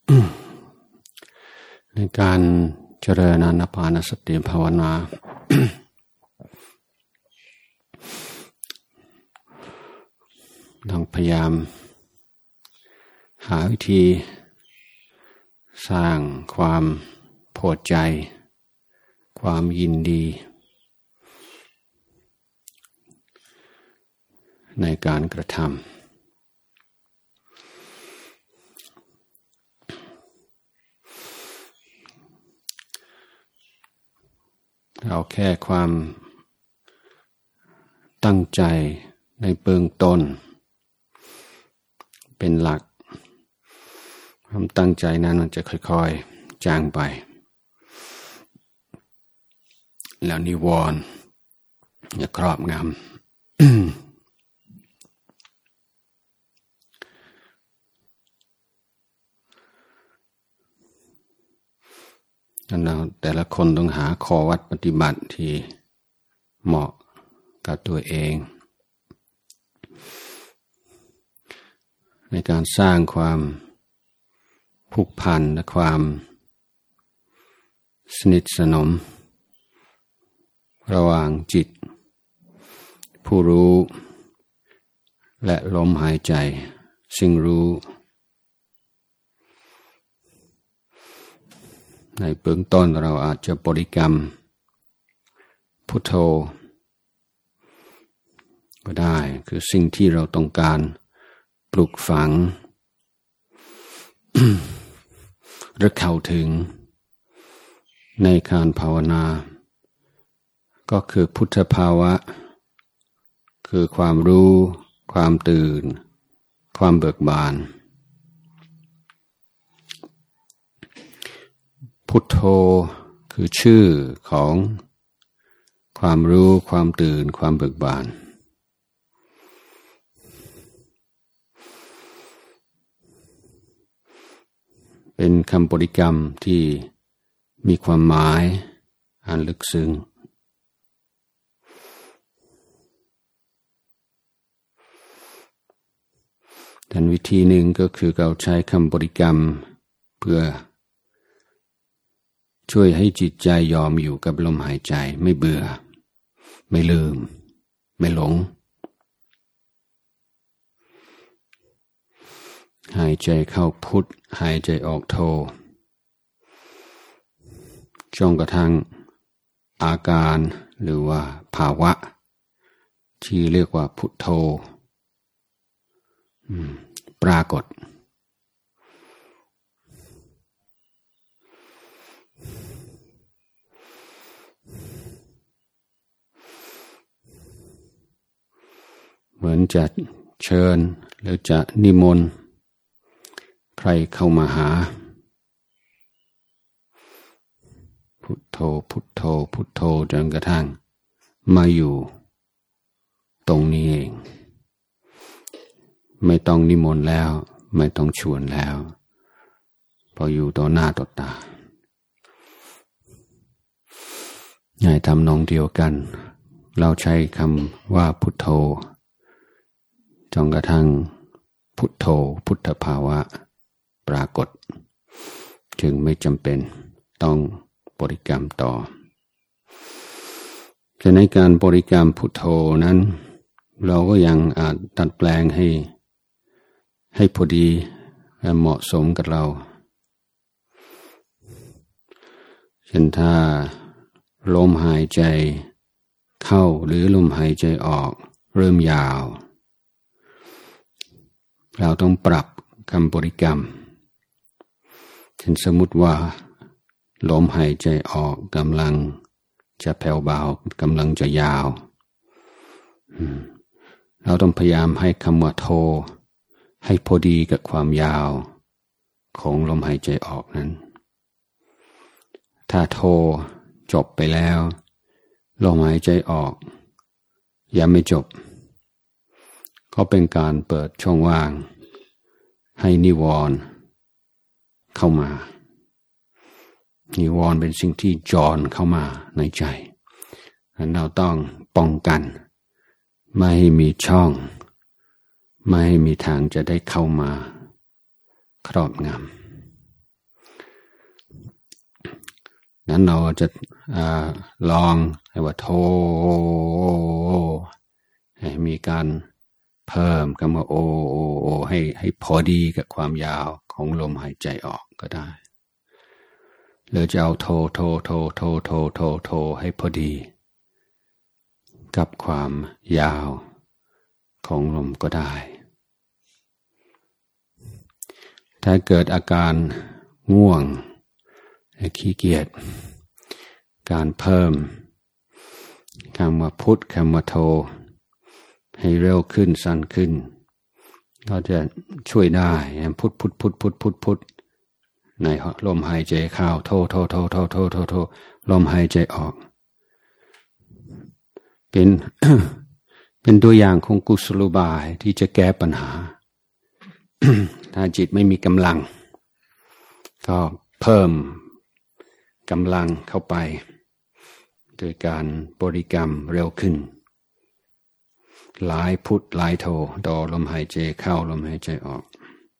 ในการเจริญอานาปานสติภาวนา ต้องพยายามหาวิธีสร้างความพอใจความยินดีในการกระทำเราแค่ความตั้งใจในเบื้องต้นเป็นหลักความตั้งใจนั้นมันจะค่อยๆจางไปแล้วนิวรณ์จะครอบงำ เราแต่ละคนต้องหาข้อวัดปฏิบัติที่เหมาะกับตัวเองในการสร้างความผูกพันและความสนิทสนมระหว่างจิตผู้รู้และลมหายใจสิ่งรู้ในเบื้องต้นเราอาจจะบริกรรมพุทโธก็ได้คือสิ่งที่เราต้องการปลูกฝัง หรือเข้าถึงในการภาวนาก็คือพุทธภาวะคือความรู้ความตื่นความเบิกบานพุทโธคือชื่อของความรู้ความตื่นความเบิกบานเป็นคำบริกรรมที่มีความหมายอันลึกซึ้งแต่วิธีหนึ่งก็คือเราใช้คำบริกรรมเพื่อช่วยให้จิตใจยอมอยู่กับลมหายใจไม่เบื่อไม่ลืมไม่หลงหายใจเข้าพุทหายใจออกโธจนกระทั่งอาการหรือว่าภาวะที่เรียกว่าพุทโธปรากฏเหมือนจะเชิญหรือจะนิมนต์ใครเข้ามาหาพุทโธพุทโธพุทโธจนกระทั่งมาอยู่ตรงนี้เองไม่ต้องนิมนต์แล้วไม่ต้องชวนแล้วพออยู่ต่อหน้าต่อตาให้ทำนองเดียวกันเราใช้คำว่าพุทโธจนกระทั่งพุทโธพุทธภาวะปรากฏจึงไม่จำเป็นต้องบริกรรมต่อแต่ในการบริกรรมพุทโธนั้นเราก็ยังอาจดัดแปลงให้พอดีและเหมาะสมกับเราเช่นถ้าลมหายใจเข้าหรือลมหายใจออกเริ่มยาวเราต้องปรับคำบริกรรมเช่นสมมุติว่าลมหายใจออกกำลังจะแผ่วเบากำลังจะยาวเราต้องพยายามให้คำว่าโธให้พอดีกับความยาวของลมหายใจออกนั้นถ้าโธจบไปแล้วลมหายใจออกยังไม่จบก็เป็นการเปิดช่องว่างให้นิวรณ์เข้ามานิวรณ์เป็นสิ่งที่จรเข้ามาในใจเราต้องป้องกันไม่ให้มีช่องไม่ให้มีทางจะได้เข้ามาครอบงนั้นเราจะลองให้ว่าโทให้มีการเพิ่มคำว่าโอให้พอดีกับความยาวของลมหายใจออกก็ได้หรือจะเอาโทให้พอดีกับความยาวของลมก็ได้ถ้าเกิดอาการง่วงขี้เกียจการเพิ่มคำว่าพุทคำว่าโทให้เร็วขึ้นสั้นขึ้นก็จะช่วยได้พุทในลมหายใจเข้าโทลมหายใจออกเป็น เป็นตัวอย่างของกุศโลบายที่จะแก้ปัญหา ถ้าจิตไม่มีกำลังก็เพิ่มกำลังเข้าไปโดยการบริกรรมเร็วขึ้นหลายพุทหลายโทต่อลมหายใจเข้าลมหายใจออก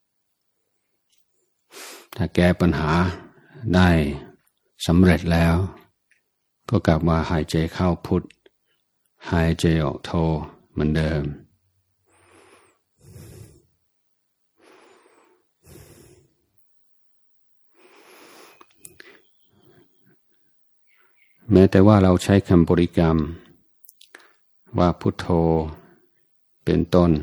ถ้าแก้ปัญหาได้สำเร็จแล้วก็กลับมาหายใจเข้าพุทหายใจออกโทเหมือนเดิมแม้แต่ว่าเราใช้คำบริกรรมว่าพุทโธเป็นต้น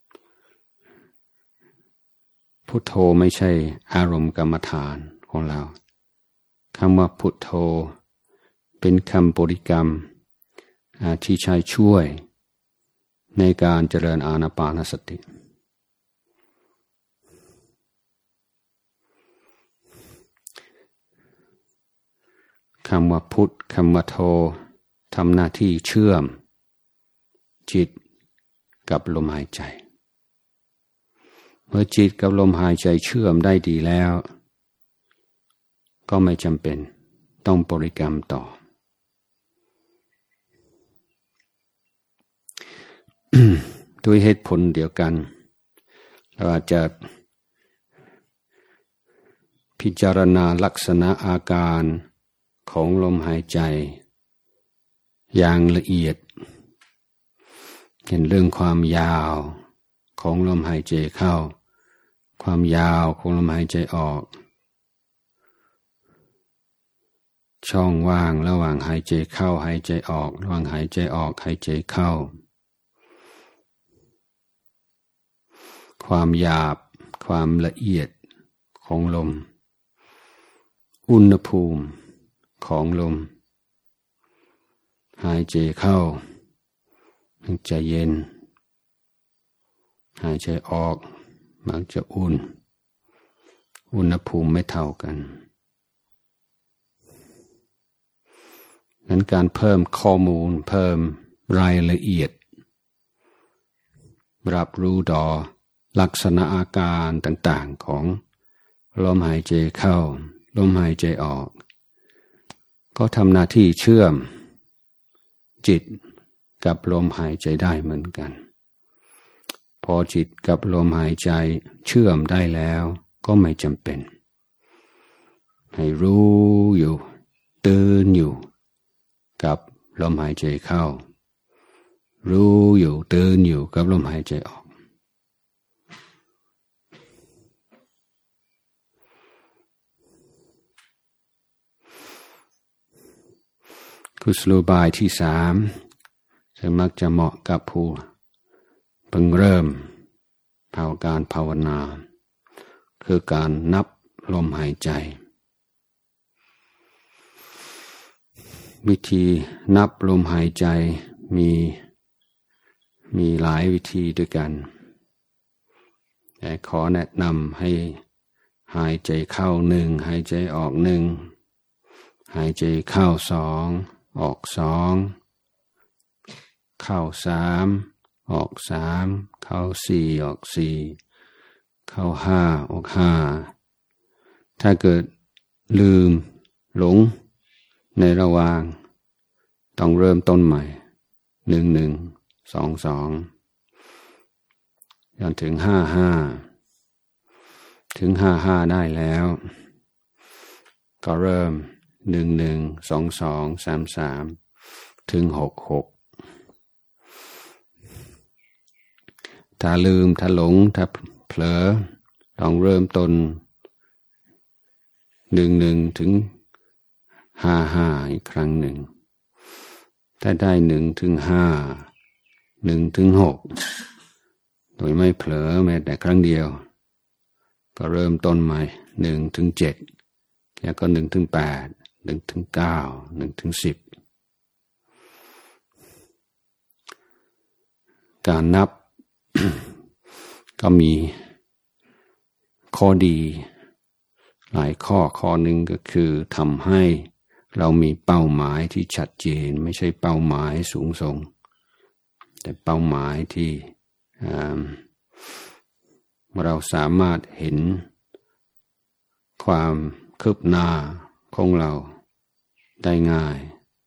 พุทโธไม่ใช่อารมณ์กรรมฐานของเราคำว่าพุทโธเป็นคำบริกรรมที่ใช้ช่วยในการเจริญอานาปานสติคำว่าพุทคำว่าโธทำหน้าที่เชื่อมจิตกับลมหายใจเมื่อจิตกับลมหายใจเชื่อมได้ดีแล้วก็ไม่จำเป็นต้องบริกรรมต่อ ด้วยเหตุผลเดียวกันเราอาจจะพิจารณาลักษณะอาการของลมหายใจอย่างละเอียดเห็นเรื่องความยาวของลมหายใจเข้าความยาวของลมหายใจออกช่องว่างระหว่างหายใจเข้าหายใจออกระหว่างหายใจออกหายใจเข้าความหยาบความละเอียดของลมอุณหภูมิของลมหายใจเข้ามันจะเย็นหายใจออกมักจะอุ่นอุณหภูมิไม่เท่ากันนั้นการเพิ่มข้อมูลเพิ่มรายละเอียดรับรู้ต่อลักษณะอาการต่างๆของลมหายใจเข้าลมหายใจออกก็ทำหน้าที่เชื่อมจิตกับลมหายใจได้เหมือนกันพอจิตกับลมหายใจเชื่อมได้แล้วก็ไม่จำเป็นให้รู้อยู่ตื่นอยู่กับลมหายใจเข้ารู้อยู่ตื่นอยู่กับลมหายใจออกกุศโลบายที่3ซึ่งมักจะเหมาะกับผู้เพิ่งเริ่มการภาวนาคือการนับลมหายใจวิธีนับลมหายใจมีหลายวิธีด้วยกันแต่ขอแนะนำให้หายใจเข้า1หายใจออก1หายใจเข้า2ออก2เข้า3ออก3เข้า4ออก4เข้า5ออก5ถ้าเกิดลืมหลงในระหว่างต้องเริ่มต้นใหม่11 22จนถึง55ถึง55ได้แล้วก็เริ่ม 11 22 33 ถึง 66ถ้าลืมถ้าหลงถ้าเผลอลองเริ่มต้น11 ถึง 55อีกครั้งหนึ่งถ้าได้1 ถึง 5 1 ถึง 6โดยไม่เผลอแม้แต่ครั้งเดียวก็เริ่มต้นใหม่1 ถึง 7แล้วก็1 ถึง 8 1 ถึง 9 1 ถึง 10การนับ ก็มีข้อดีหลายข้อหนึ่งก็คือทำให้เรามีเป้าหมายที่ชัดเจนไม่ใช่เป้าหมายสูงส่งแต่เป้าหมายที่เราสามารถเห็นความคืบหน้าของเราได้ง่าย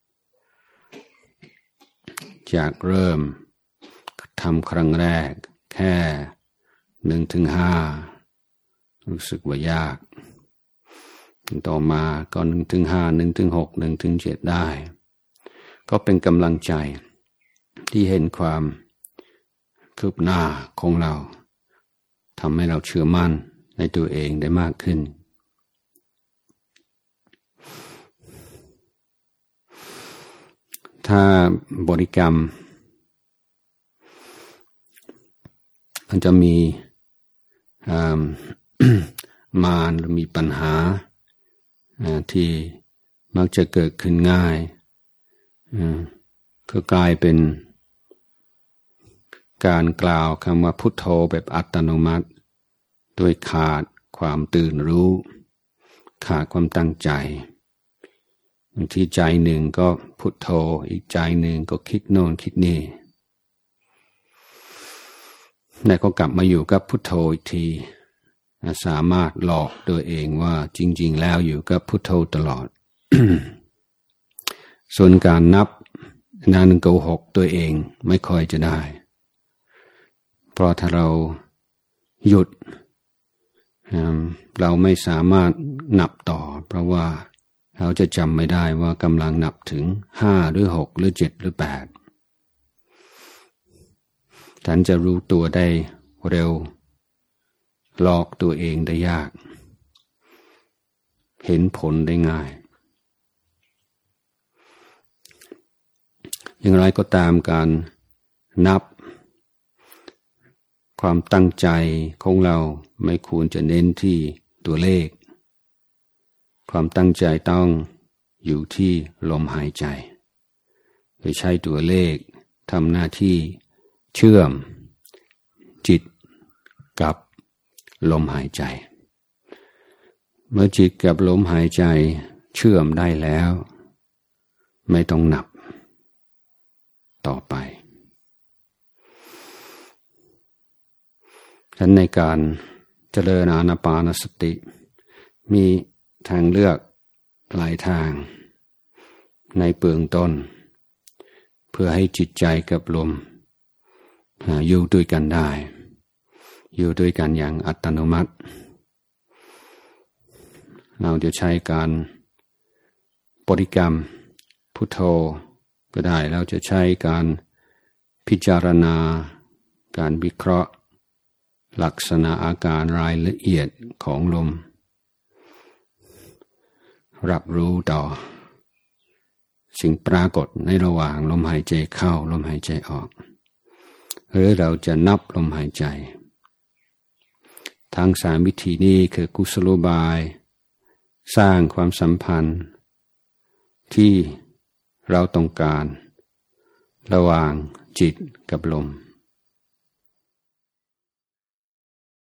จากเริ่มทำครั้งแรกแค่1 ถึง 5รู้สึกว่ายากต่อมาก็1 ถึง 5 1 ถึง 6 1 ถึง 7ได้ก็เป็นกำลังใจที่เห็นความคืบหน้าของเราทำให้เราเชื่อมั่นในตัวเองได้มากขึ้นถ้าบริกรรมมันจะมีมารหรือมีปัญหาที่มักจะเกิดขึ้นง่ายก็กลายเป็นการกล่าวคำว่าพุทโธแบบอัตโนมัติโดยขาดความตื่นรู้ขาดความตั้งใจบางทีใจหนึ่งก็พุทโธอีกใจหนึ่งก็คิดโน่นคิดนี่แล้วก็กลับมาอยู่กับพุทโธอีกทีสามารถหลอกตัวเองว่าจริงๆแล้วอยู่กับพุทโธตลอด ส่วนการนับนั้นโกหกตัวเองไม่ค่อยจะได้เพราะถ้าเราหยุดเราไม่สามารถนับต่อเพราะว่าเราจะจำไม่ได้ว่ากำลังนับถึง5หรือ6หรือ7หรือ8ท่านจะรู้ตัวได้เร็วหลอกตัวเองได้ยากเห็นผลได้ง่ายอย่างไรก็ตามการนับความตั้งใจของเราไม่ควรจะเน้นที่ตัวเลขความตั้งใจต้องอยู่ที่ลมหายใจโดยใช้ตัวเลขทำหน้าที่เชื่อมจิตกับลมหายใจเมื่อจิตกับลมหายใจเชื่อมได้แล้วไม่ต้องนับต่อไปฉะนั้นในการเจริญอานาปานสติมีทางเลือกหลายทางในเบื้องต้นเพื่อให้จิตใจกับลมอยู่ด้วยกันได้อยู่ด้วยกันอย่างอัตโนมัติเราจะใช้การบริกรรมพุทโธก็ได้เราจะใช้การพิจารณาการวิเคราะห์ลักษณะอาการรายละเอียดของลมรับรู้ต่อสิ่งปรากฏในระหว่างลมหายใจเข้าลมหายใจออกหรือเราจะนับลมหายใจทั้ง3วิธีนี้คือกุศโลบายสร้างความสัมพันธ์ที่เราต้องการระหว่างจิตกับลม